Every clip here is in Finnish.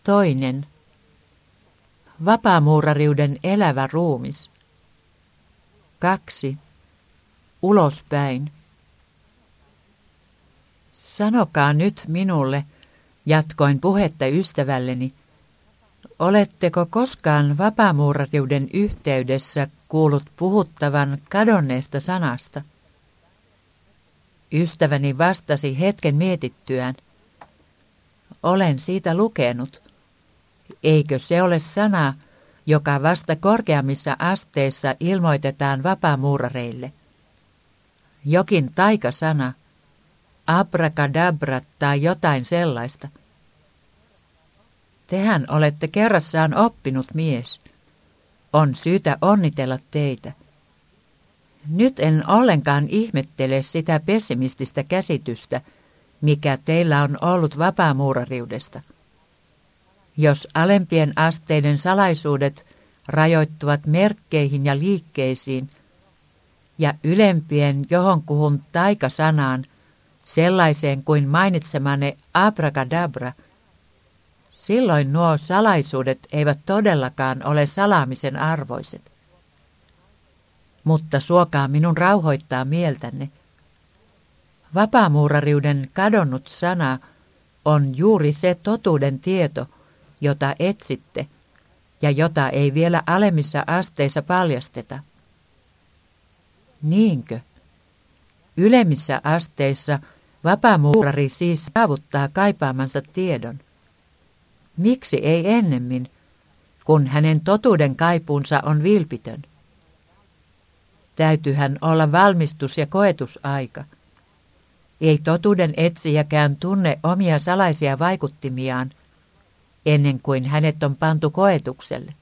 Toinen. Vapaamuurariuden elävä ruumis. 2. Ulospäin. Sanokaa nyt minulle, jatkoin puhetta ystävälleni, oletteko koskaan vapaamuurariuden yhteydessä kuullut puhuttavan kadonneesta sanasta? Ystäväni vastasi hetken mietittyään. Olen siitä lukenut. Eikö se ole sana, joka vasta korkeammissa asteissa ilmoitetaan vapaamuurareille? Jokin taikasana, abracadabra tai jotain sellaista. Tehän olette kerrassaan oppinut mies. On syytä onnitella teitä. Nyt en ollenkaan ihmettele sitä pessimististä käsitystä, mikä teillä on ollut vapaamuurariudesta. Jos alempien asteiden salaisuudet rajoittuvat merkkeihin ja liikkeisiin, ja ylempien johonkuhun taikasanaan, sellaiseen kuin mainitsemanne abracadabra, silloin nuo salaisuudet eivät todellakaan ole salaamisen arvoiset. Mutta suokaa minun rauhoittaa mieltänne. Vapaamuurariuden kadonnut sana on juuri se totuuden tieto, jota etsitte ja jota ei vielä alemmissa asteissa paljasteta. Niinkö? Ylemmissä asteissa vapaamuurari siis saavuttaa kaipaamansa tiedon. Miksi ei ennemmin, kun hänen totuuden kaipuunsa on vilpitön? Täytyyhän olla valmistus- ja koetusaika. Ei totuuden etsijäkään tunne omia salaisia vaikuttimiaan, ennen kuin hänet on pantu koetukselle.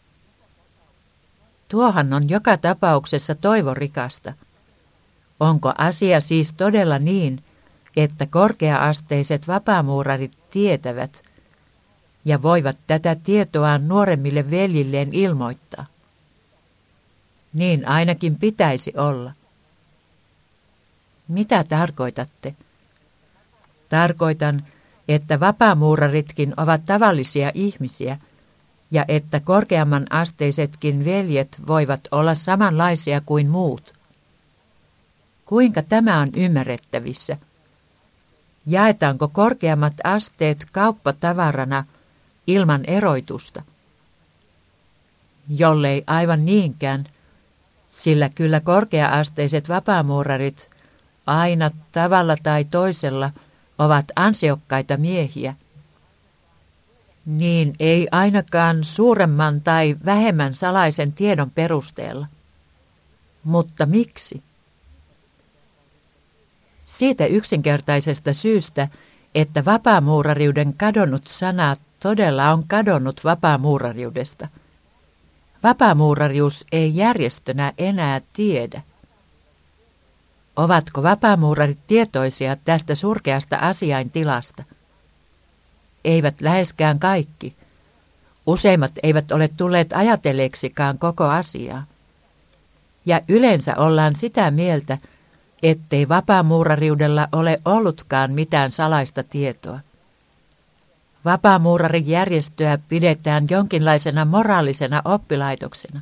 Tuohan on joka tapauksessa toivorikasta. Onko asia siis todella niin, että korkea-asteiset vapaamuurarit tietävät ja voivat tätä tietoaan nuoremmille veljilleen ilmoittaa? Niin ainakin pitäisi olla. Mitä tarkoitatte? Tarkoitan, että vapaamuuraritkin ovat tavallisia ihmisiä ja että korkeamman asteisetkin veljet voivat olla samanlaisia kuin muut. Kuinka tämä on ymmärrettävissä? Jaetaanko korkeammat asteet kauppatavarana ilman eroitusta? Jollei aivan niinkään, sillä kyllä korkea-asteiset vapaamuurarit aina tavalla tai toisella ovat ansiokkaita miehiä. Niin ei ainakaan suuremman tai vähemmän salaisen tiedon perusteella. Mutta miksi? Siitä yksinkertaisesta syystä, että vapaamuurariuden kadonnut sana todella on kadonnut vapaamuurariudesta. Vapaamuurarius ei järjestönä enää tiedä. Ovatko vapaamuurarit tietoisia tästä surkeasta asiaintilasta? Eivät läheskään kaikki. Useimmat eivät ole tulleet ajatelleeksikaan koko asiaa. Ja yleensä ollaan sitä mieltä, ettei vapaamuurariudella ole ollutkaan mitään salaista tietoa. Vapaamuurarijärjestöä pidetään jonkinlaisena moraalisena oppilaitoksena.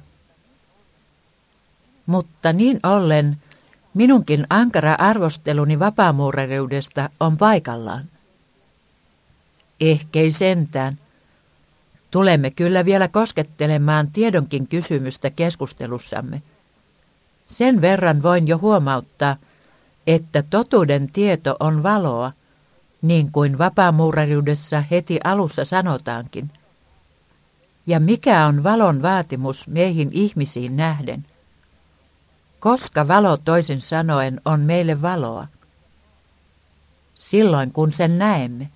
Mutta niin ollen minunkin ankara arvosteluni vapaamuurariudesta on paikallaan. Ehkei sentään. Tulemme kyllä vielä koskettelemaan tiedonkin kysymystä keskustelussamme. Sen verran voin jo huomauttaa, että totuuden tieto on valoa, niin kuin vapaamuurariudessa heti alussa sanotaankin. Ja mikä on valon vaatimus meihin ihmisiin nähden? Koska valo toisin sanoen on meille valoa? Silloin kun sen näemme.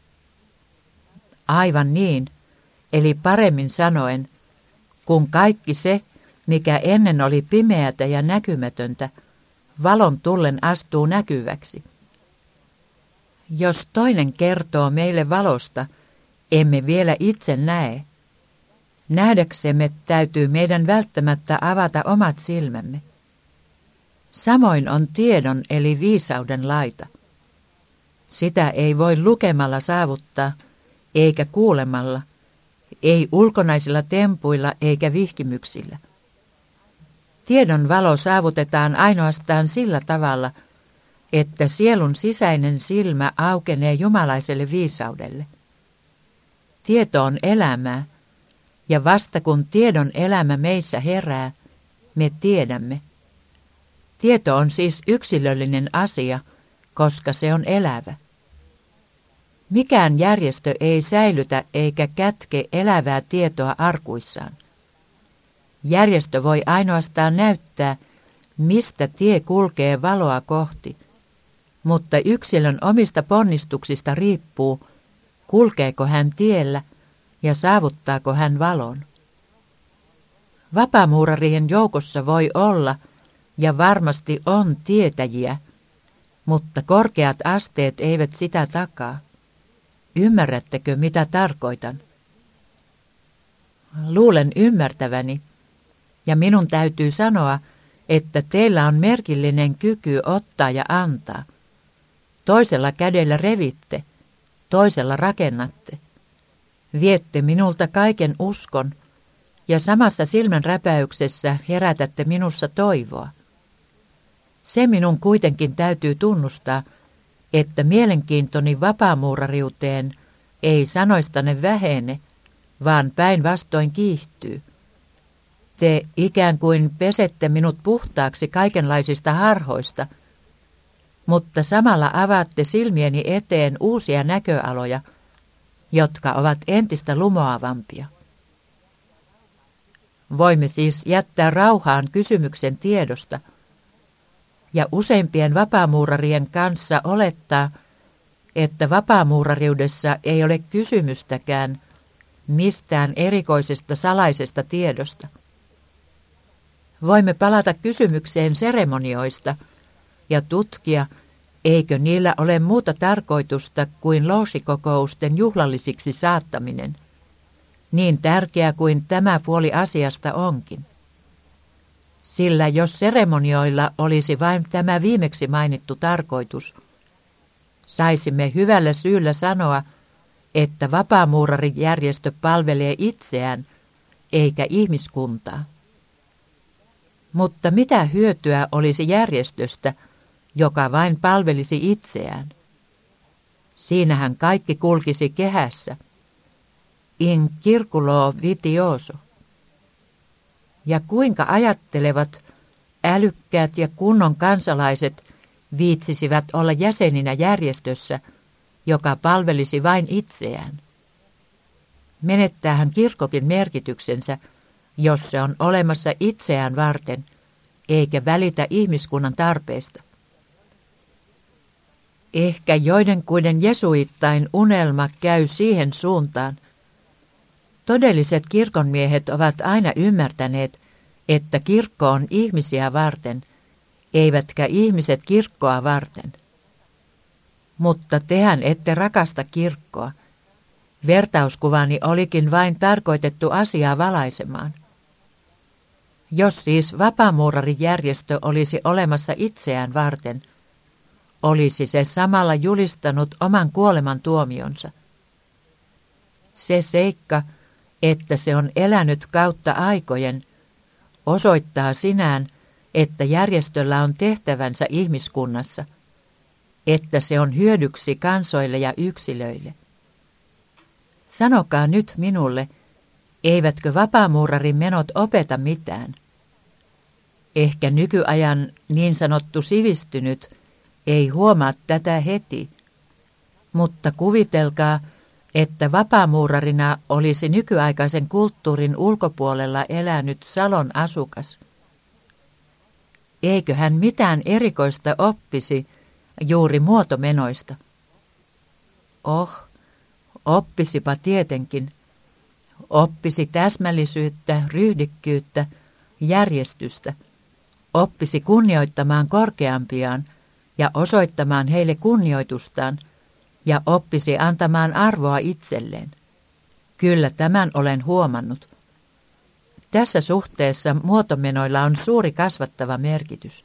Aivan niin, eli paremmin sanoen, kun kaikki se, mikä ennen oli pimeätä ja näkymätöntä, valon tullen astuu näkyväksi. Jos toinen kertoo meille valosta, emme vielä itse näe. Nähdäksemme täytyy meidän välttämättä avata omat silmämme. Samoin on tiedon eli viisauden laita. Sitä ei voi lukemalla saavuttaa, eikä kuulemalla, ei ulkonaisilla tempuilla eikä vihkimyksillä. Tiedon valo saavutetaan ainoastaan sillä tavalla, että sielun sisäinen silmä aukenee jumalaiselle viisaudelle. Tieto on elämää, ja vasta kun tiedon elämä meissä herää, me tiedämme. Tieto on siis yksilöllinen asia, koska se on elävä. Mikään järjestö ei säilytä eikä kätke elävää tietoa arkuissaan. Järjestö voi ainoastaan näyttää, mistä tie kulkee valoa kohti, mutta yksilön omista ponnistuksista riippuu, kulkeeko hän tiellä ja saavuttaako hän valon. Vapaamuurarien joukossa voi olla ja varmasti on tietäjiä, mutta korkeat asteet eivät sitä takaa. Ymmärrättekö, mitä tarkoitan? Luulen ymmärtäväni, ja minun täytyy sanoa, että teillä on merkillinen kyky ottaa ja antaa. Toisella kädellä revitte, toisella rakennatte. Viette minulta kaiken uskon, ja samassa silmänräpäyksessä herätätte minussa toivoa. Se minun kuitenkin täytyy tunnustaa, että mielenkiintoni vapaamuurariuteen ei sanoistanne vähene, vaan päinvastoin kiihtyy. Te ikään kuin pesette minut puhtaaksi kaikenlaisista harhoista, mutta samalla avaatte silmieni eteen uusia näköaloja, jotka ovat entistä lumoavampia. Voimme siis jättää rauhaan kysymyksen tiedosta, ja useimpien vapaamuurarien kanssa olettaa, että vapaamuurariudessa ei ole kysymystäkään mistään erikoisesta salaisesta tiedosta. Voimme palata kysymykseen seremonioista ja tutkia, eikö niillä ole muuta tarkoitusta kuin loosikokousten juhlallisiksi saattaminen, niin tärkeä kuin tämä puoli asiasta onkin. Sillä jos seremonioilla olisi vain tämä viimeksi mainittu tarkoitus, saisimme hyvällä syyllä sanoa, että vapaamuurarijärjestö palvelee itseään eikä ihmiskuntaa. Mutta mitä hyötyä olisi järjestöstä, joka vain palvelisi itseään? Siinähän kaikki kulkisi kehässä. In circulo vitioso. Ja kuinka ajattelevat, älykkäät ja kunnon kansalaiset viitsisivät olla jäseninä järjestössä, joka palvelisi vain itseään? Menettäähän kirkkokin merkityksensä, jos se on olemassa itseään varten, eikä välitä ihmiskunnan tarpeesta. Ehkä joidenkuiden jesuittain unelma käy siihen suuntaan. Todelliset kirkonmiehet ovat aina ymmärtäneet, että kirkko on ihmisiä varten, eivätkä ihmiset kirkkoa varten. Mutta tehän ette rakasta kirkkoa. Vertauskuvani olikin vain tarkoitettu asiaa valaisemaan. Jos siis vapaamuurarijärjestö olisi olemassa itseään varten, olisi se samalla julistanut oman kuoleman tuomionsa. Se seikka, että se on elänyt kautta aikojen, osoittaa sinään, että järjestöllä on tehtävänsä ihmiskunnassa, että se on hyödyksi kansoille ja yksilöille. Sanokaa nyt minulle, eivätkö vapaamuurarin menot opeta mitään? Ehkä nykyajan niin sanottu sivistynyt ei huomaa tätä heti, mutta kuvitelkaa, että vapaamuurarina olisi nykyaikaisen kulttuurin ulkopuolella elänyt Salon asukas. Eikö hän mitään erikoista oppisi juuri muotomenoista? Oppisipa tietenkin. Oppisi täsmällisyyttä, ryhdikkyyttä, järjestystä. Oppisi kunnioittamaan korkeampiaan ja osoittamaan heille kunnioitustaan ja oppisi antamaan arvoa itselleen. Kyllä tämän olen huomannut. Tässä suhteessa muotomenoilla on suuri kasvattava merkitys.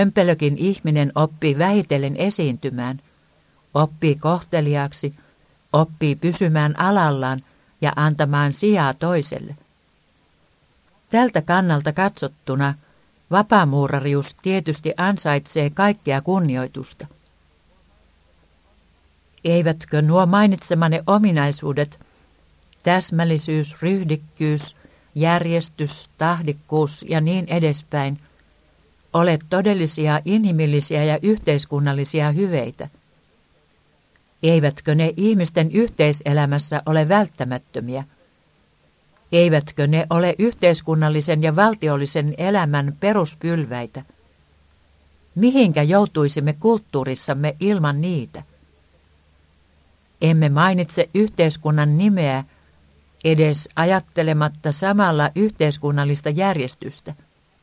Kömpelökin ihminen oppii vähitellen esiintymään, oppii kohteliaaksi, oppii pysymään alallaan ja antamaan sijaa toiselle. Tältä kannalta katsottuna vapaamuurarius tietysti ansaitsee kaikkea kunnioitusta. Eivätkö nuo mainitsemani ominaisuudet, täsmällisyys, ryhdikkyys, järjestys, tahdikkuus ja niin edespäin, ole todellisia inhimillisiä ja yhteiskunnallisia hyveitä? Eivätkö ne ihmisten yhteiselämässä ole välttämättömiä? Eivätkö ne ole yhteiskunnallisen ja valtiollisen elämän peruspylväitä? Mihinkä joutuisimme kulttuurissamme ilman niitä? Emme mainitse yhteiskunnan nimeä edes ajattelematta samalla yhteiskunnallista järjestystä.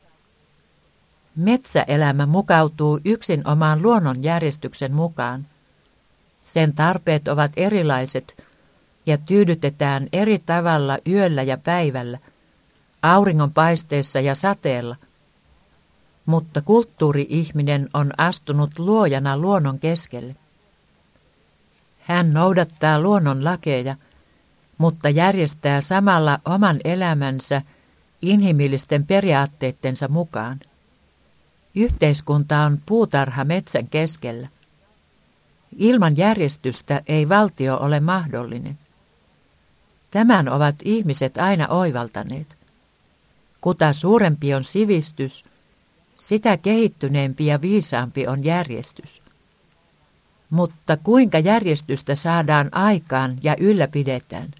Metsäelämä mukautuu yksin omaan luonnonjärjestyksen mukaan. Sen tarpeet ovat erilaiset ja tyydytetään eri tavalla yöllä ja päivällä, auringonpaisteessa ja sateella. Mutta kulttuuri-ihminen on astunut luojana luonnon keskelle. Hän noudattaa luonnon lakeja, mutta järjestää samalla oman elämänsä inhimillisten periaatteittensa mukaan. Yhteiskunta on puutarha metsän keskellä. Ilman järjestystä ei valtio ole mahdollinen. Tämän ovat ihmiset aina oivaltaneet. Kuta suurempi on sivistys, sitä kehittyneempi ja viisaampi on järjestys. Mutta kuinka järjestystä saadaan aikaan ja ylläpidetään?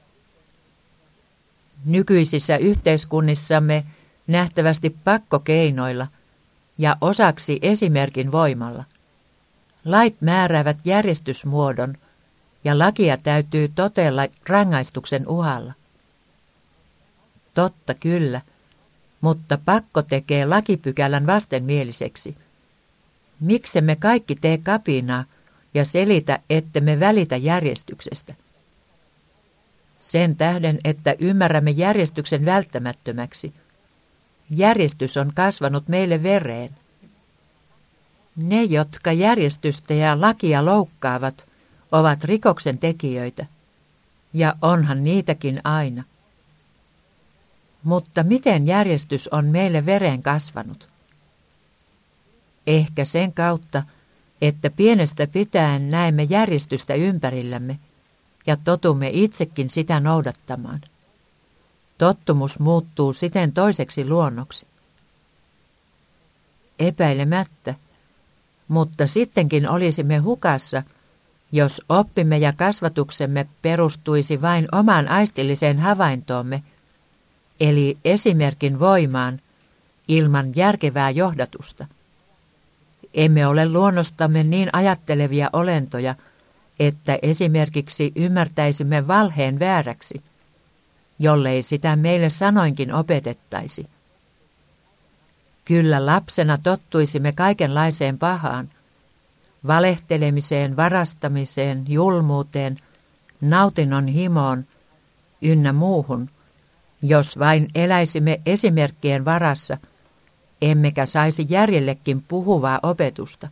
Nykyisissä yhteiskunnissamme nähtävästi pakkokeinoilla ja osaksi esimerkin voimalla. Lait määräävät järjestysmuodon ja lakia täytyy totella rangaistuksen uhalla. Totta kyllä, mutta pakko tekee lakipykälän vastenmieliseksi. Miksemme kaikki tee kapinaa ja selitä, ettemme välitä järjestyksestä? Sen tähden, että ymmärrämme järjestyksen välttämättömäksi. Järjestys on kasvanut meille vereen. Ne, jotka järjestystä ja lakia loukkaavat, ovat rikoksen tekijöitä, ja onhan niitäkin aina. Mutta miten järjestys on meille vereen kasvanut? Ehkä sen kautta, että pienestä pitäen näemme järjestystä ympärillämme ja totumme itsekin sitä noudattamaan. Tottumus muuttuu siten toiseksi luonnoksi. Epäilemättä, mutta sittenkin olisimme hukassa, jos oppimme ja kasvatuksemme perustuisi vain omaan aistilliseen havaintoomme, eli esimerkin voimaan, ilman järkevää johdatusta. Emme ole luonnostamme niin ajattelevia olentoja, että esimerkiksi ymmärtäisimme valheen vääräksi, jollei sitä meille sanoinkin opetettaisi. Kyllä lapsena tottuisimme kaikenlaiseen pahaan, valehtelemiseen, varastamiseen, julmuuteen, nautinnon himoon ynnä muuhun, jos vain eläisimme esimerkkien varassa, emmekä saisi järjellekin puhuvaa opetusta.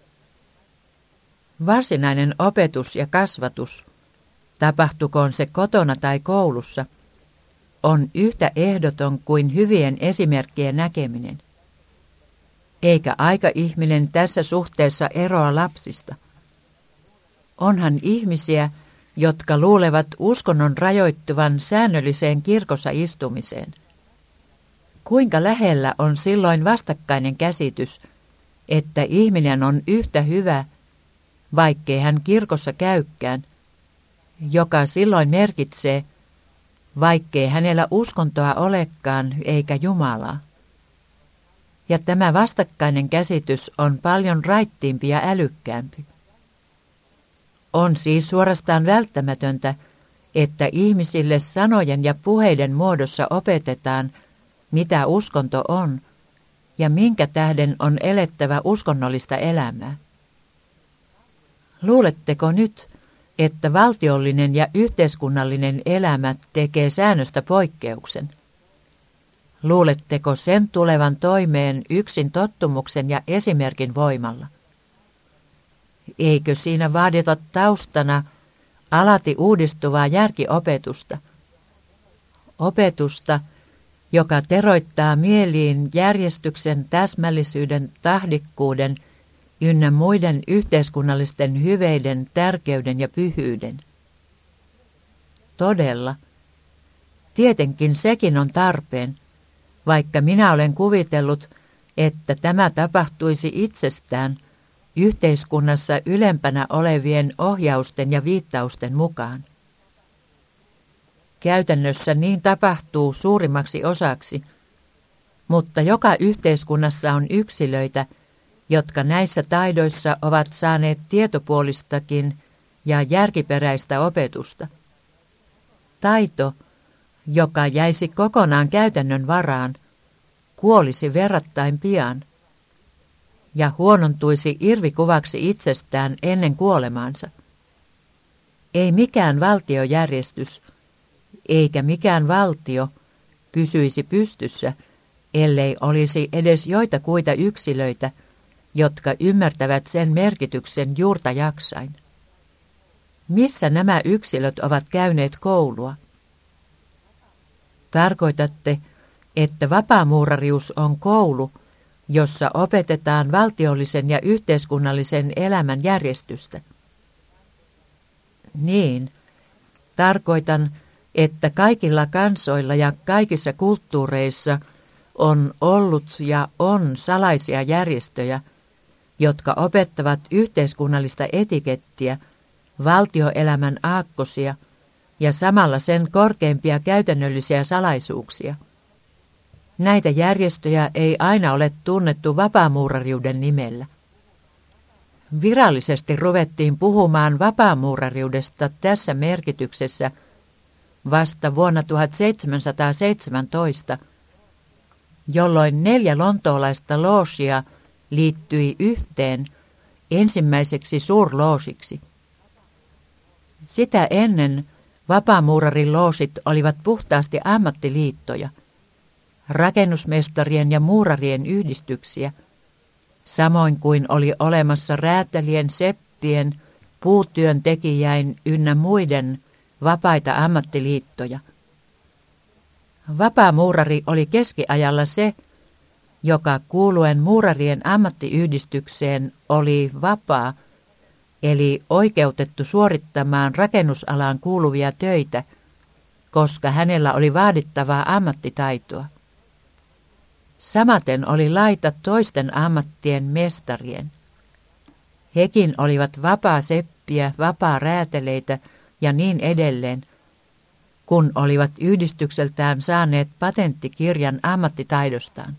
Varsinainen opetus ja kasvatus, tapahtukoon se kotona tai koulussa, on yhtä ehdoton kuin hyvien esimerkkien näkeminen. Eikä aikaihminen tässä suhteessa eroa lapsista. Onhan ihmisiä, jotka luulevat uskonnon rajoittuvan säännölliseen kirkossa istumiseen. Kuinka lähellä on silloin vastakkainen käsitys, että ihminen on yhtä hyvä, vaikkei hän kirkossa käykään, joka silloin merkitsee, vaikkei hänellä uskontoa olekaan eikä Jumalaa. Ja tämä vastakkainen käsitys on paljon raittiimpi ja älykkäämpi. On siis suorastaan välttämätöntä, että ihmisille sanojen ja puheiden muodossa opetetaan, mitä uskonto on ja minkä tähden on elettävä uskonnollista elämää. Luuletteko nyt, että valtiollinen ja yhteiskunnallinen elämä tekee säännöstä poikkeuksen? Luuletteko sen tulevan toimeen yksin tottumuksen ja esimerkin voimalla? Eikö siinä vaadita taustana alati uudistuvaa järkiopetusta. Opetusta, joka teroittaa mieliin järjestyksen, täsmällisyyden, tahdikkuuden ynnä muiden yhteiskunnallisten hyveiden tärkeyden ja pyhyyden. Todella, tietenkin sekin on tarpeen, vaikka minä olen kuvitellut, että tämä tapahtuisi itsestään yhteiskunnassa ylempänä olevien ohjausten ja viittausten mukaan. Käytännössä niin tapahtuu suurimmaksi osaksi, mutta joka yhteiskunnassa on yksilöitä, jotka näissä taidoissa ovat saaneet tietopuolistakin ja järkiperäistä opetusta. Taito, joka jäisi kokonaan käytännön varaan, kuolisi verrattain pian ja huonontuisi irvikuvaksi itsestään ennen kuolemaansa. Ei mikään valtiojärjestys eikä mikään valtio pysyisi pystyssä, ellei olisi edes joitakuita yksilöitä, jotka ymmärtävät sen merkityksen juurta jaksain. Missä nämä yksilöt ovat käyneet koulua? Tarkoitatte, että vapaamuurarius on koulu, jossa opetetaan valtiollisen ja yhteiskunnallisen elämän järjestystä. Niin, tarkoitan, että kaikilla kansoilla ja kaikissa kulttuureissa on ollut ja on salaisia järjestöjä, jotka opettavat yhteiskunnallista etikettiä, valtioelämän aakkosia ja samalla sen korkeimpia käytännöllisiä salaisuuksia. Näitä järjestöjä ei aina ole tunnettu vapaamuurariuden nimellä. Virallisesti ruvettiin puhumaan vapaamuurariudesta tässä merkityksessä vasta vuonna 1717, jolloin 4 lontoolaista loosia liittyi yhteen ensimmäiseksi suurloosiksi. Sitä ennen vapaamuurarin loosit olivat puhtaasti ammattiliittoja, rakennusmestarien ja muurarien yhdistyksiä, samoin kuin oli olemassa räätälien, seppien, puutyöntekijäin ynnä muiden vapaita ammattiliittoja. Vapaamuurari oli keskiajalla se, joka kuuluen muurarien ammattiyhdistykseen oli vapaa, eli oikeutettu suorittamaan rakennusalaan kuuluvia töitä, koska hänellä oli vaadittavaa ammattitaitoa. Samaten oli laita toisten ammattien mestarien. Hekin olivat vapaa-seppiä, vapaa-rääteleitä ja niin edelleen, kun olivat yhdistykseltään saaneet patenttikirjan ammattitaidostaan.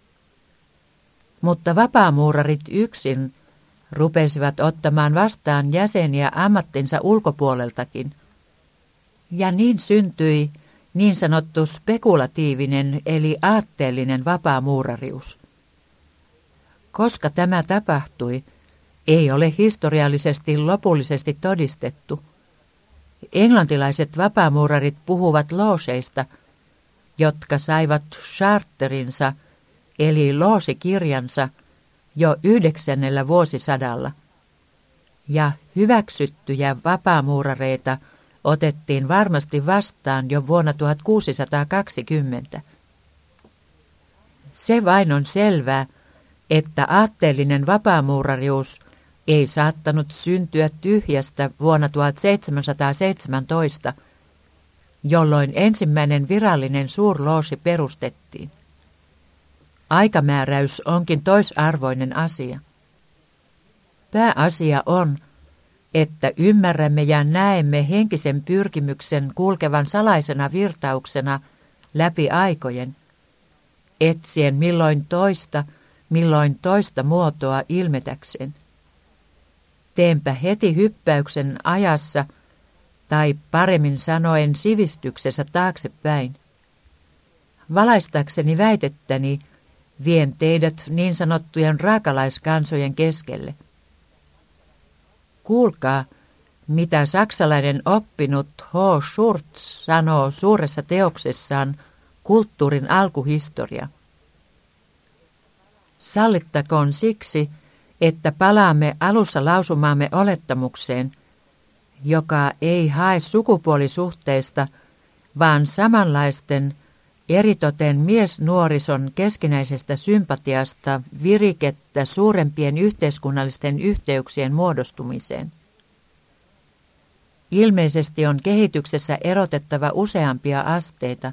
Mutta vapaamuurarit yksin rupesivat ottamaan vastaan jäseniä ammattinsa ulkopuoleltakin, ja niin syntyi niin sanottu spekulatiivinen eli aatteellinen vapaamuurarius. Koska tämä tapahtui, ei ole historiallisesti lopullisesti todistettu. Englantilaiset vapaamuurarit puhuvat looseista, jotka saivat charterinsa eli loosikirjansa jo 9. vuosisadalla, ja hyväksyttyjä vapaamuurareita otettiin varmasti vastaan jo vuonna 1620. Se vain on selvää, että aatteellinen vapaamuurarius ei saattanut syntyä tyhjästä vuonna 1717, jolloin ensimmäinen virallinen suurloosi perustettiin. Aikamääräys onkin toisarvoinen asia. Pääasia on, että ymmärrämme ja näemme henkisen pyrkimyksen kulkevan salaisena virtauksena läpi aikojen, etsien milloin toista muotoa ilmetäkseen. Teenpä heti hyppäyksen ajassa, tai paremmin sanoen sivistyksessä taaksepäin. Valaistakseni väitettäni vien teidät niin sanottujen raakalaiskansojen keskelle. Kuulkaa, mitä saksalainen oppinut H. Schurz sanoo suuressa teoksessaan Kulttuurin alkuhistoria. Sallittakoon siksi, että palaamme alussa lausumaamme olettamukseen, joka ei hae sukupuolisuhteista, vaan samanlaisten eritoten miesnuorison keskinäisestä sympatiasta virikettä suurempien yhteiskunnallisten yhteyksien muodostumiseen. Ilmeisesti on kehityksessä erotettava useampia asteita,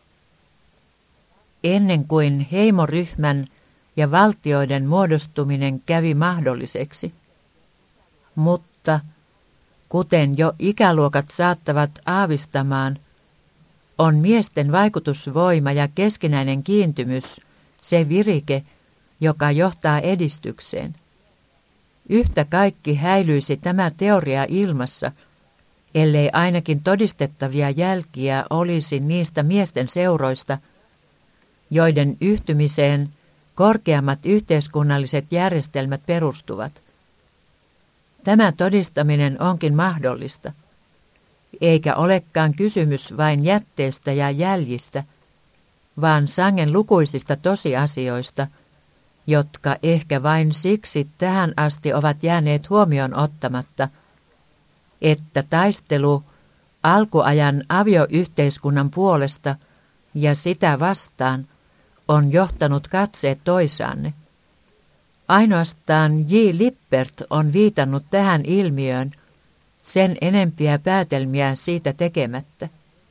ennen kuin heimoryhmän ja valtioiden muodostuminen kävi mahdolliseksi. Mutta, kuten jo ikäluokat saattavat aavistamaan, on miesten vaikutusvoima ja keskinäinen kiintymys se virike, joka johtaa edistykseen. Yhtä kaikki häilyisi tämä teoria ilmassa, ellei ainakin todistettavia jälkiä olisi niistä miesten seuroista, joiden yhtymiseen korkeammat yhteiskunnalliset järjestelmät perustuvat. Tämä todistaminen onkin mahdollista, eikä olekaan kysymys vain jätteestä ja jäljistä, vaan sangen lukuisista tosiasioista, jotka ehkä vain siksi tähän asti ovat jääneet huomioon ottamatta, että taistelu alkuajan avioyhteiskunnan puolesta ja sitä vastaan on johtanut katseet toisaanne. Ainoastaan J. Lippert on viitannut tähän ilmiöön, sen enempiä päätelmiä siitä tekemättä.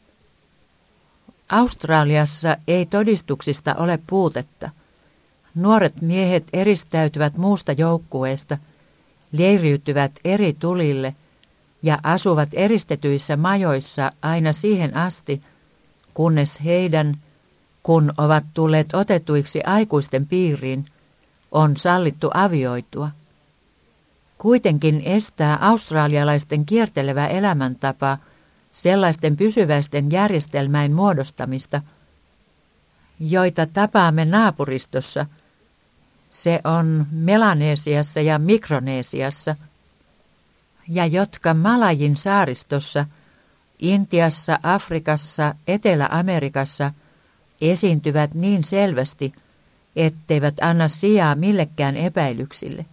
Australiassa ei todistuksista ole puutetta. Nuoret miehet eristäytyvät muusta joukkueesta, leiriytyvät eri tulille ja asuvat eristetyissä majoissa aina siihen asti, kunnes heidän, kun ovat tulleet otetuiksi aikuisten piiriin, on sallittu avioitua. Kuitenkin estää australialaisten kiertelevä elämäntapa sellaisten pysyväisten järjestelmäin muodostamista, joita tapaamme naapuristossa, se on Melanesiassa ja Mikronesiassa, ja jotka Malajin saaristossa, Intiassa, Afrikassa, Etelä-Amerikassa esiintyvät niin selvästi, etteivät anna sijaa millekään epäilyksille.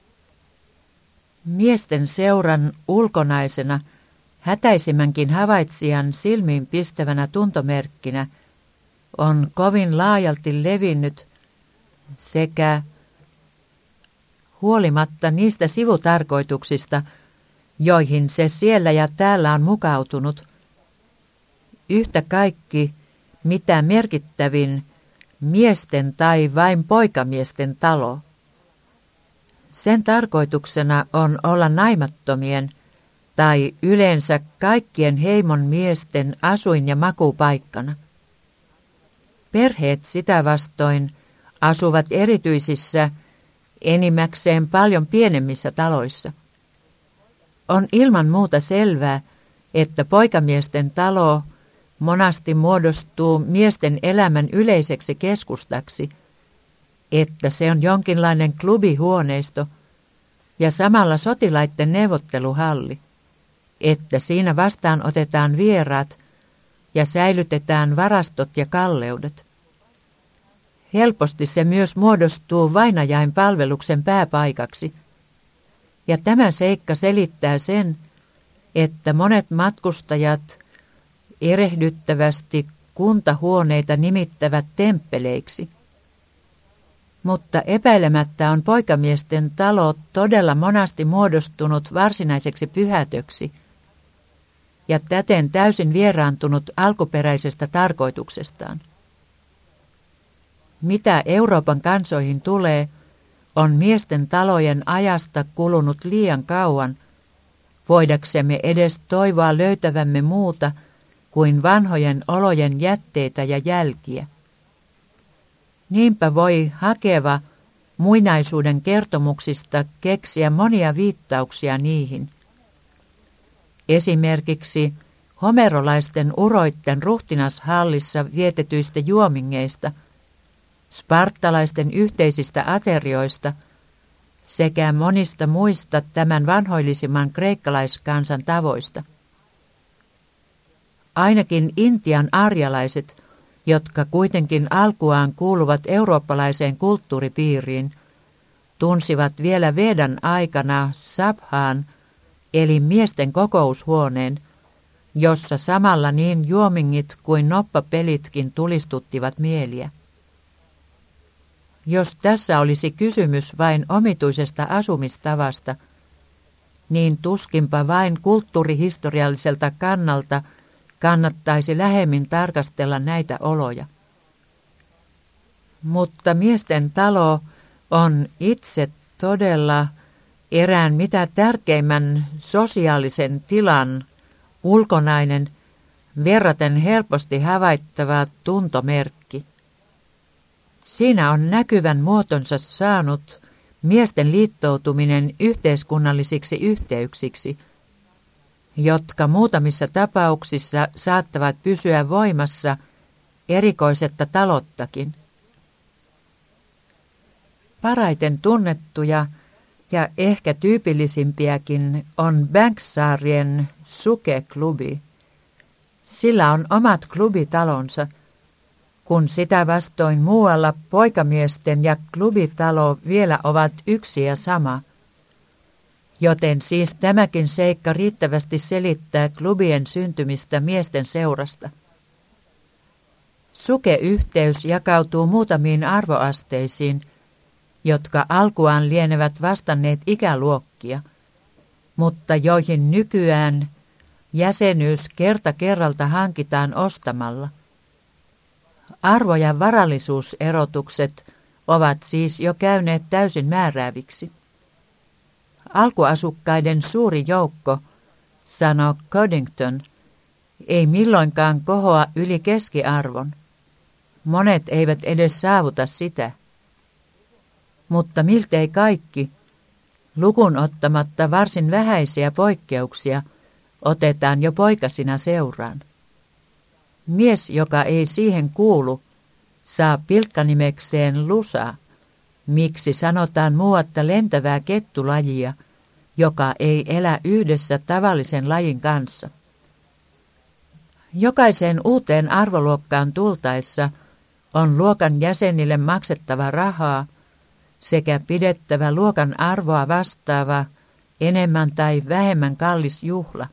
Miesten seuran ulkonaisena, hätäisimmänkin havaitsijan silmiin pistävänä tuntomerkkinä on kovin laajalti levinnyt sekä huolimatta niistä sivutarkoituksista, joihin se siellä ja täällä on mukautunut, yhtä kaikki mitä merkittävin miesten tai vain poikamiesten talo. Sen tarkoituksena on olla naimattomien tai yleensä kaikkien heimon miesten asuin- ja makupaikkana. Perheet sitä vastoin asuvat erityisissä, enimmäkseen paljon pienemmissä taloissa. On ilman muuta selvää, että poikamiesten talo monasti muodostuu miesten elämän yleiseksi keskustaksi, että se on jonkinlainen klubihuoneisto ja samalla sotilaiden neuvotteluhalli, että siinä vastaan otetaan vieraat ja säilytetään varastot ja kalleudet. Helposti se myös muodostuu vainajain palveluksen pääpaikaksi, ja tämä seikka selittää sen, että monet matkustajat erehdyttävästi kuntahuoneita nimittävät temppeleiksi. Mutta epäilemättä on poikamiesten talo todella monasti muodostunut varsinaiseksi pyhätöksi ja täten täysin vieraantunut alkuperäisestä tarkoituksestaan. Mitä Euroopan kansoihin tulee, on miesten talojen ajasta kulunut liian kauan, voidaksemme edes toivoa löytävämme muuta kuin vanhojen olojen jätteitä ja jälkiä. Niinpä voi hakeva muinaisuuden kertomuksista keksiä monia viittauksia niihin. Esimerkiksi homerolaisten uroitten ruhtinashallissa vietetyistä juomingeista, spartalaisten yhteisistä aterioista sekä monista muista tämän vanhoillisimman kreikkalaiskansan tavoista. Ainakin Intian arjalaiset, jotka kuitenkin alkuaan kuuluvat eurooppalaiseen kulttuuripiiriin, tunsivat vielä Vedan aikana sabhaan, eli miesten kokoushuoneen, jossa samalla niin juomingit kuin noppapelitkin tulistuttivat mieliä. Jos tässä olisi kysymys vain omituisesta asumistavasta, niin tuskinpa vain kulttuurihistorialliselta kannalta kannattaisi lähemmin tarkastella näitä oloja. Mutta miesten talo on itse todella erään mitä tärkeimmän sosiaalisen tilan ulkonainen, verraten helposti havaittava tuntomerkki. Siinä on näkyvän muotonsa saanut miesten liittoutuminen yhteiskunnallisiksi yhteyksiksi, jotka muutamissa tapauksissa saattavat pysyä voimassa erikoisetta talottakin. Parhaiten tunnettuja ja ehkä tyypillisimpiäkin on Bankssaarien Suke-klubi. Sillä on omat klubitalonsa, kun sitä vastoin muualla poikamiesten ja klubitalo vielä ovat yksi ja sama. Joten siis tämäkin seikka riittävästi selittää klubien syntymistä miesten seurasta. Suke-yhteys jakautuu muutamiin arvoasteisiin, jotka alkuaan lienevät vastanneet ikäluokkia, mutta joihin nykyään jäsenyys kerta kerralta hankitaan ostamalla. Arvo- ja varallisuuserotukset ovat siis jo käyneet täysin määrääviksi. Alkuasukkaiden suuri joukko, sanoo Coddington, ei milloinkaan kohoa yli keskiarvon. Monet eivät edes saavuta sitä. Mutta miltei kaikki, lukun ottamatta varsin vähäisiä poikkeuksia, otetaan jo poikasina seuraan. Mies, joka ei siihen kuulu, saa pilkkanimekseen lusa, miksi sanotaan muuatta lentävää kettulajia, joka ei elä yhdessä tavallisen lajin kanssa. Jokaiseen uuteen arvoluokkaan tultaessa on luokan jäsenille maksettava rahaa sekä pidettävä luokan arvoa vastaava enemmän tai vähemmän kallis juhla.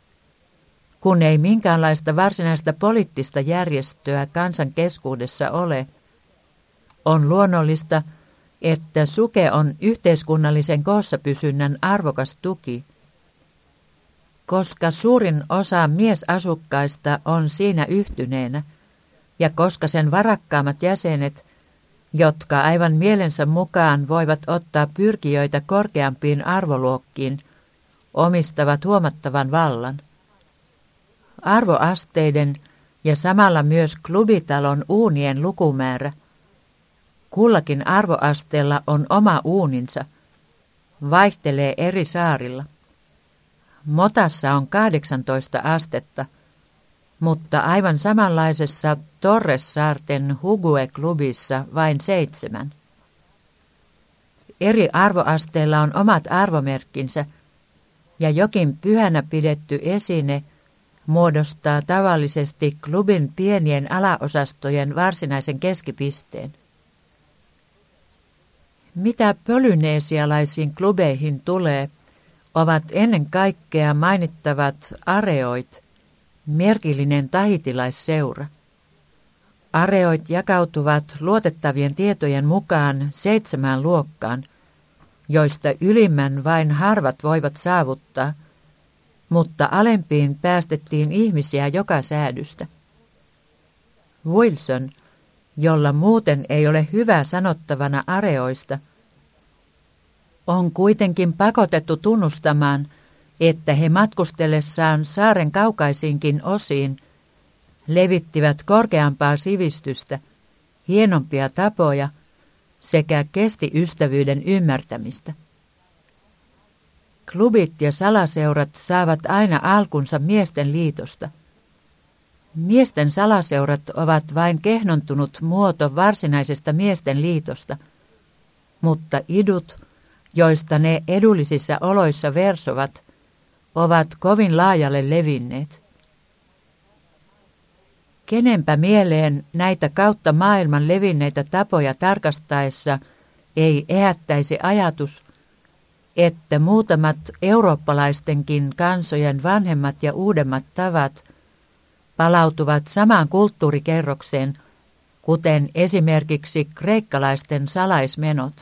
Kun ei minkäänlaista varsinaista poliittista järjestöä kansan keskuudessa ole, on luonnollista, että suke on yhteiskunnallisen koossapysynnän arvokas tuki, koska suurin osa miesasukkaista on siinä yhtyneenä, ja koska sen varakkaammat jäsenet, jotka aivan mielensä mukaan voivat ottaa pyrkijöitä korkeampiin arvoluokkiin, omistavat huomattavan vallan. Arvoasteiden ja samalla myös klubitalon uunien lukumäärä. Kullakin arvoasteella on oma uuninsa, vaihtelee eri saarilla. Motassa on 18 astetta, mutta aivan samanlaisessa Torres-saarten Hugue-klubissa vain 7. Eri arvoasteilla on omat arvomerkkinsä, ja jokin pyhänä pidetty esine muodostaa tavallisesti klubin pienien alaosastojen varsinaisen keskipisteen. Mitä polyneesialaisiin klubeihin tulee, ovat ennen kaikkea mainittavat areoit, merkillinen tahitilaisseura. Areoit jakautuvat luotettavien tietojen mukaan 7 luokkaan, joista ylimmän vain harvat voivat saavuttaa, mutta alempiin päästettiin ihmisiä joka säädystä. Wilson, jolla muuten ei ole hyvää sanottavana areoista, on kuitenkin pakotettu tunnustamaan, että he matkustellessaan saaren kaukaisiinkin osiin levittivät korkeampaa sivistystä, hienompia tapoja sekä kesti ystävyyden ymmärtämistä. Klubit ja salaseurat saavat aina alkunsa miesten liitosta. Miesten salaseurat ovat vain kehnontunut muoto varsinaisesta miesten liitosta, mutta idut, joista ne edullisissa oloissa versovat, ovat kovin laajalle levinneet. Kenenpä mieleen näitä kautta maailman levinneitä tapoja tarkastaessa ei ehättäisi ajatus, että muutamat eurooppalaistenkin kansojen vanhemmat ja uudemmat tavat palautuvat samaan kulttuurikerrokseen, kuten esimerkiksi kreikkalaisten salaismenot.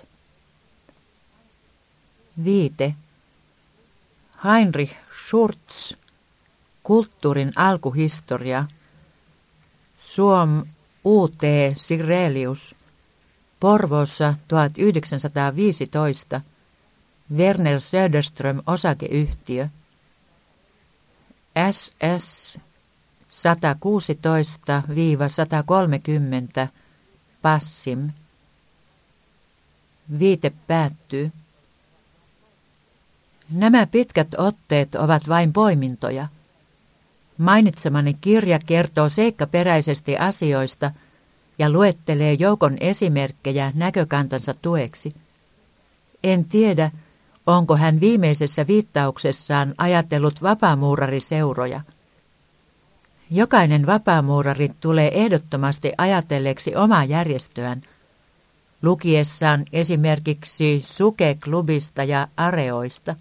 Viite. Heinrich Schurz, Kulttuurin alkuhistoria, Suom U.T. Sirelius, Porvoossa 1915, Werner Söderström osakeyhtiö, SS 116-130, Passim. Viite päättyy. Nämä pitkät otteet ovat vain poimintoja. Mainitsemani kirja kertoo seikkaperäisesti asioista ja luettelee joukon esimerkkejä näkökantansa tueksi. En tiedä, onko hän viimeisessä viittauksessaan ajatellut vapaamuurariseuroja. Jokainen vapaamuurari tulee ehdottomasti ajatelleeksi omaa järjestöään, lukiessaan esimerkiksi Suke-klubista ja Areoista.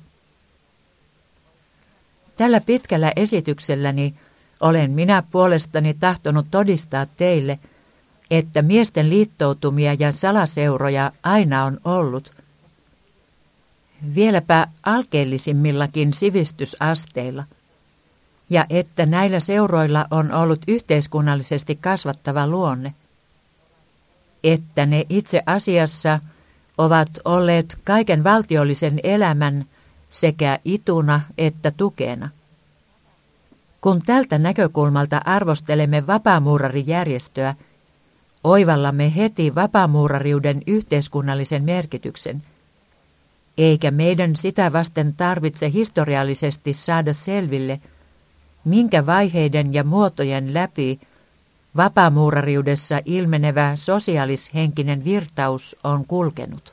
Tällä pitkällä esitykselläni olen minä puolestani tahtonut todistaa teille, että miesten liittoutumia ja salaseuroja aina on ollut. Vieläpä alkeellisimmillakin sivistysasteilla, ja että näillä seuroilla on ollut yhteiskunnallisesti kasvattava luonne, että ne itse asiassa ovat olleet kaiken valtiollisen elämän sekä ituna että tukena. Kun tältä näkökulmalta arvostelemme vapaamuurarijärjestöä, oivallamme heti vapaamuurariuden yhteiskunnallisen merkityksen, eikä meidän sitä vasten tarvitse historiallisesti saada selville, minkä vaiheiden ja muotojen läpi vapaamuurariudessa ilmenevä sosiaalishenkinen virtaus on kulkenut.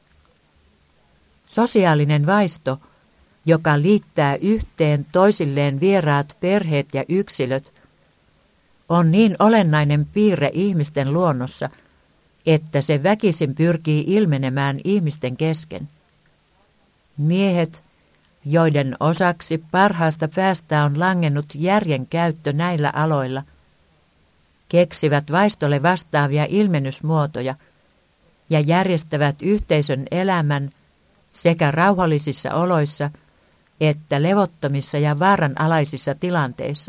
Sosiaalinen vaisto, joka liittää yhteen toisilleen vieraat perheet ja yksilöt, on niin olennainen piirre ihmisten luonnossa, että se väkisin pyrkii ilmenemään ihmisten kesken. Miehet, joiden osaksi parhaasta päästä on langennut järjen käyttö näillä aloilla, keksivät vaistolle vastaavia ilmennysmuotoja ja järjestävät yhteisön elämän sekä rauhallisissa oloissa että levottomissa ja vaaranalaisissa tilanteissa.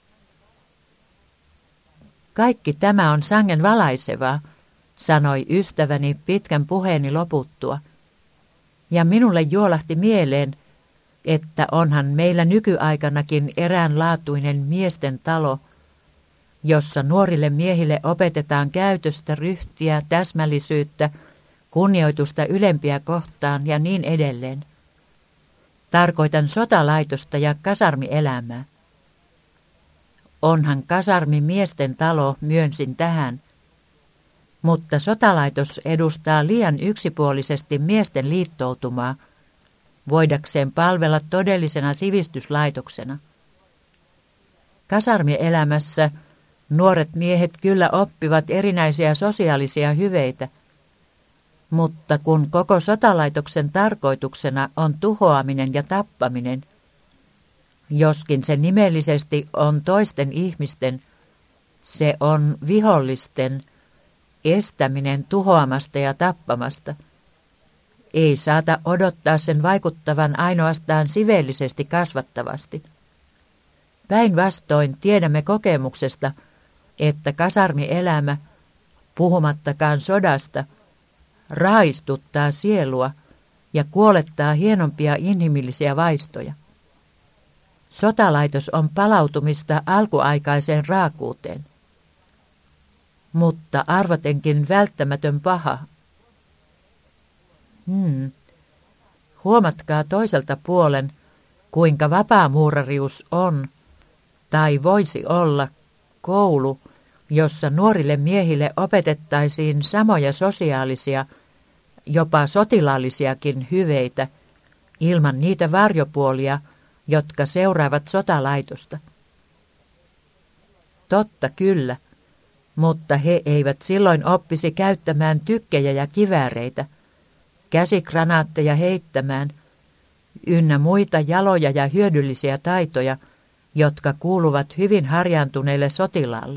Kaikki tämä on sangen valaisevaa, sanoi ystäväni pitkän puheeni loputtua, ja minulle juolahti mieleen, että onhan meillä nykyaikanakin eräänlaatuinen miesten talo, jossa nuorille miehille opetetaan käytöstä, ryhtiä, täsmällisyyttä, kunnioitusta ylempiä kohtaan ja niin edelleen. Tarkoitan sotalaitosta ja kasarmielämää. Onhan kasarmi miesten talo, myönsin tähän, mutta sotalaitos edustaa liian yksipuolisesti miesten liittoutumaa, voidakseen palvella todellisena sivistyslaitoksena. Kasarmielämässä nuoret miehet kyllä oppivat erinäisiä sosiaalisia hyveitä, mutta kun koko sotalaitoksen tarkoituksena on tuhoaminen ja tappaminen, joskin se nimellisesti on toisten ihmisten, se on vihollisten estäminen tuhoamasta ja tappamasta. Ei saata odottaa sen vaikuttavan ainoastaan siveellisesti kasvattavasti. Päinvastoin tiedämme kokemuksesta, että kasarmielämä, puhumattakaan sodasta, raistuttaa sielua ja kuolettaa hienompia inhimillisiä vaistoja. Sotalaitos on palautumista alkuaikaiseen raakuuteen, mutta arvatenkin välttämätön paha. Huomatkaa toiselta puolen, kuinka vapaamuurarius on, tai voisi olla, koulu, jossa nuorille miehille opetettaisiin samoja sosiaalisia, jopa sotilaallisiakin hyveitä, ilman niitä varjopuolia, jotka seuraavat sotalaitosta. Totta kyllä, mutta he eivät silloin oppisi käyttämään tykkejä ja kivääreitä, käsikranaatteja heittämään ynnä muita jaloja ja hyödyllisiä taitoja, jotka kuuluvat hyvin harjaantuneelle sotilaalle.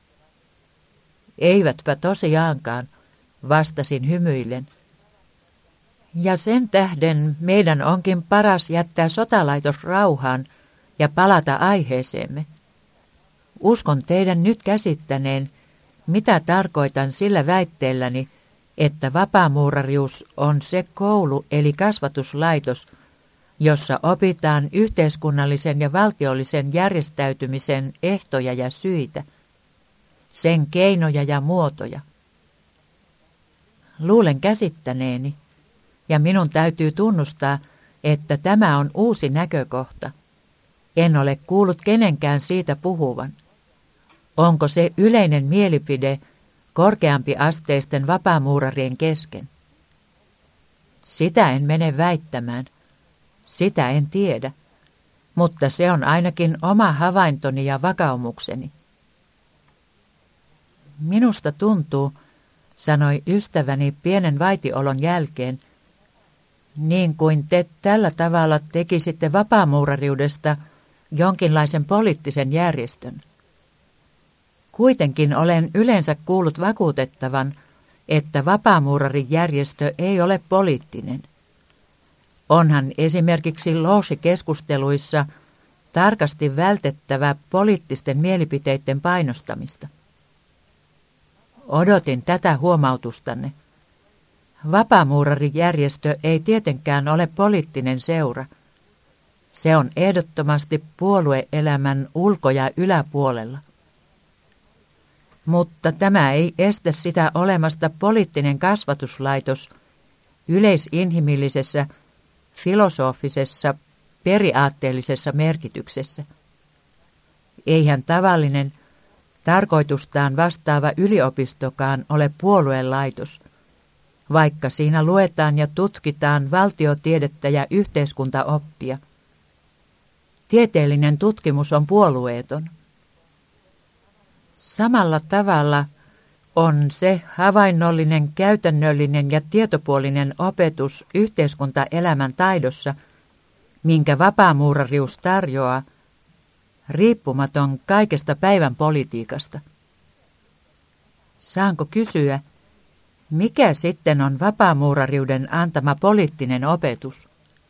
Eivätpä tosiaankaan, vastasin hymyillen. Ja sen tähden meidän onkin paras jättää sotalaitos rauhaan ja palata aiheeseemme. Uskon teidän nyt käsittäneen, mitä tarkoitan sillä väitteelläni, että vapaamuurarius on se koulu eli kasvatuslaitos, jossa opitaan yhteiskunnallisen ja valtiollisen järjestäytymisen ehtoja ja syitä, sen keinoja ja muotoja. Luulen käsittäneeni, ja minun täytyy tunnustaa, että tämä on uusi näkökohta. En ole kuullut kenenkään siitä puhuvan. Onko se yleinen mielipide korkeampiasteisten vapaamuurarien kesken? Sitä en mene väittämään. Sitä en tiedä, mutta se on ainakin oma havaintoni ja vakaumukseni. Minusta tuntuu, sanoi ystäväni pienen vaitiolon jälkeen, niin kuin te tällä tavalla tekisitte vapaamuurariudesta jonkinlaisen poliittisen järjestön. Kuitenkin olen yleensä kuullut vakuutettavan, että vapaamuurarijärjestö ei ole poliittinen. Onhan esimerkiksi loogikeskusteluissa tarkasti vältettävä poliittisten mielipiteiden painostamista. Odotin tätä huomautustanne. Vapaamuurarijärjestö ei tietenkään ole poliittinen seura. Se on ehdottomasti puolueelämän ulko- ja yläpuolella. Mutta tämä ei estä sitä olemasta poliittinen kasvatuslaitos yleisinhimillisessä, filosofisessa, periaatteellisessa merkityksessä. Eihän tavallinen, tarkoitustaan vastaava yliopistokaan ole puoluelaitos, vaikka siinä luetaan ja tutkitaan valtiotiedettä ja yhteiskuntaoppia. Tieteellinen tutkimus on puolueeton. Samalla tavalla on se havainnollinen, käytännöllinen ja tietopuolinen opetus yhteiskuntaelämän taidossa, minkä vapaamuurarius tarjoaa, riippumaton kaikesta päivän politiikasta. Saanko kysyä, mikä sitten on vapaamuurariuden antama poliittinen opetus?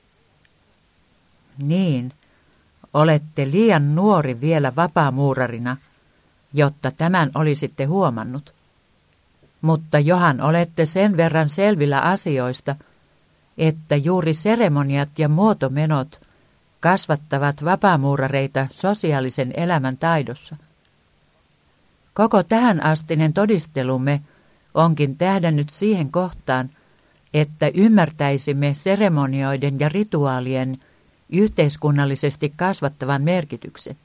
Niin, olette liian nuori vielä vapaamuurarina, jotta tämän olisitte huomannut. Mutta johan olette sen verran selvillä asioista, että juuri seremoniat ja muotomenot kasvattavat vapaamuurareita sosiaalisen elämän taidossa. Koko tähänastinen todistelumme onkin tähdännyt siihen kohtaan, että ymmärtäisimme seremonioiden ja rituaalien yhteiskunnallisesti kasvattavan merkityksen.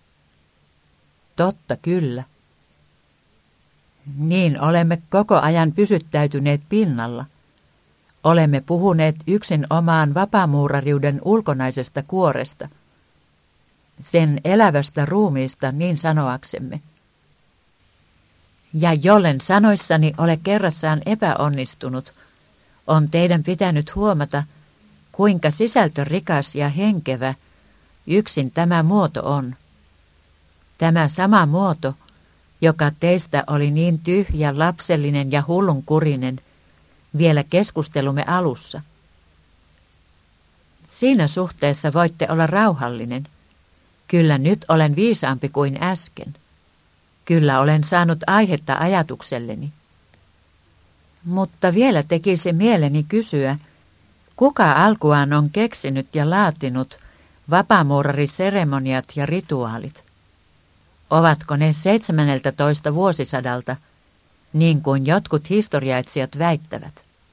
Totta kyllä. Niin olemme koko ajan pysyttäytyneet pinnalla. Olemme puhuneet yksin omaan vapaamuurariuden ulkonaisesta kuoresta, sen elävästä ruumiista niin sanoaksemme. Ja jollen sanoissani ole kerrassaan epäonnistunut, on teidän pitänyt huomata, kuinka sisältörikas ja henkevä yksin tämä muoto on. Tämä sama muoto, joka teistä oli niin tyhjä, lapsellinen ja hullunkurinen vielä keskustelumme alussa. Siinä suhteessa voitte olla rauhallinen. Kyllä nyt olen viisaampi kuin äsken. Kyllä olen saanut aihetta ajatukselleni. Mutta vielä tekisi mieleni kysyä, kuka alkuaan on keksinyt ja laatinut vapaamuurariseremoniat ja rituaalit? Ovatko ne 17. vuosisadalta, niin kuin jotkut historiaitsijat väittävät?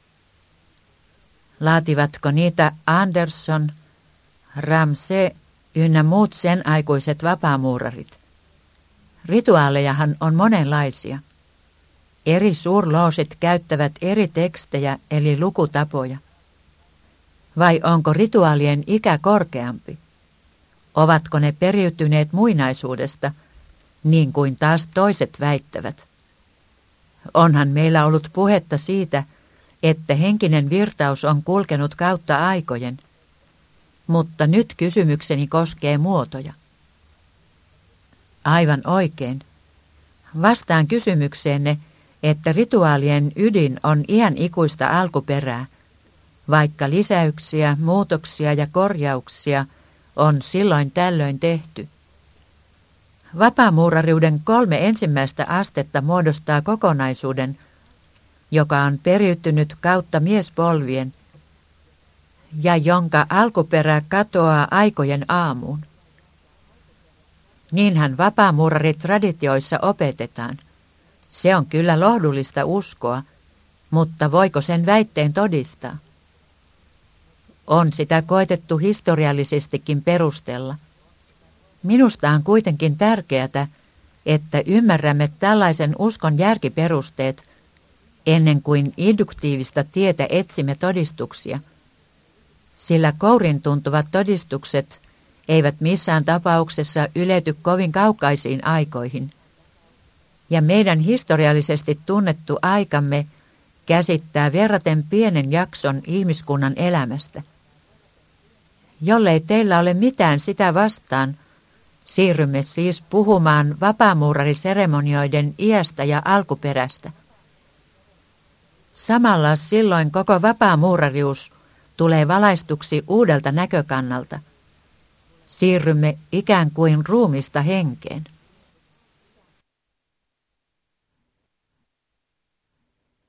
Laativatko niitä Anderson, Ramsay ynnä muut sen aikuiset vapaamuurarit? Rituaalejahan on monenlaisia. Eri suurloosit käyttävät eri tekstejä eli lukutapoja. Vai onko rituaalien ikä korkeampi? Ovatko ne periytyneet muinaisuudesta, niin kuin taas toiset väittävät? Onhan meillä ollut puhetta siitä, että henkinen virtaus on kulkenut kautta aikojen. mutta nyt kysymykseni koskee muotoja. Aivan oikein. Vastaan kysymykseenne, että rituaalien ydin on iän ikuista alkuperää, vaikka lisäyksiä, muutoksia ja korjauksia on silloin tällöin tehty. Vapaamuurariuden 3 ensimmäistä astetta muodostaa kokonaisuuden, joka on periytynyt kautta miespolvien ja jonka alkuperä katoaa aikojen aamuun. Niinhän vapaamuuraritraditioissa opetetaan. Se on kyllä lohdullista uskoa, mutta voiko sen väitteen todistaa? On sitä koetettu historiallisestikin perustella. Minusta on kuitenkin tärkeää, että ymmärrämme tällaisen uskon järkiperusteet ennen kuin induktiivista tietä etsimme todistuksia, sillä kourin tuntuvat todistukset eivät missään tapauksessa ylety kovin kaukaisiin aikoihin, ja meidän historiallisesti tunnettu aikamme käsittää verraten pienen jakson ihmiskunnan elämästä. Jollei teillä ole mitään sitä vastaan, siirrymme siis puhumaan vapaamuurariseremonioiden iästä ja alkuperästä. Samalla silloin koko vapaamuurarius tulee valaistuksi uudelta näkökannalta. Siirrymme ikään kuin ruumista henkeen.